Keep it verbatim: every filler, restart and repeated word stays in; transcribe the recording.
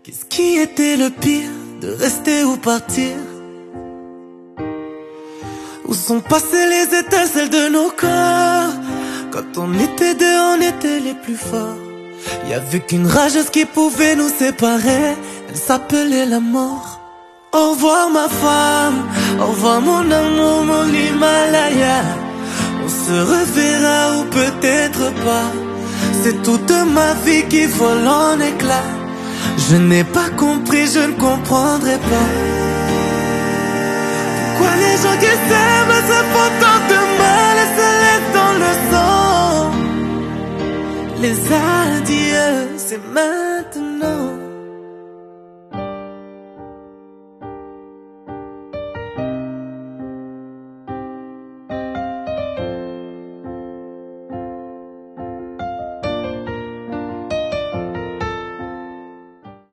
Qu'est-ce qui était le pire, de rester ou partir? Où sont passées les étincelles de nos corps? Quand on était deux, on était les plus forts. Y'avait qu'une rageuse qui pouvait nous séparer, elle s'appelait la mort. Au revoir ma femme, au revoir mon amour, mon Himalaya. On se reverra ou peut-être pas. C'est toute ma vie qui vole en éclats. Je n'ai pas compris, je ne comprendrai pas. Pourquoi les gens qui s'aiment se font tant de mal et se laissent dans le sang? Les adieux, c'est maintenant.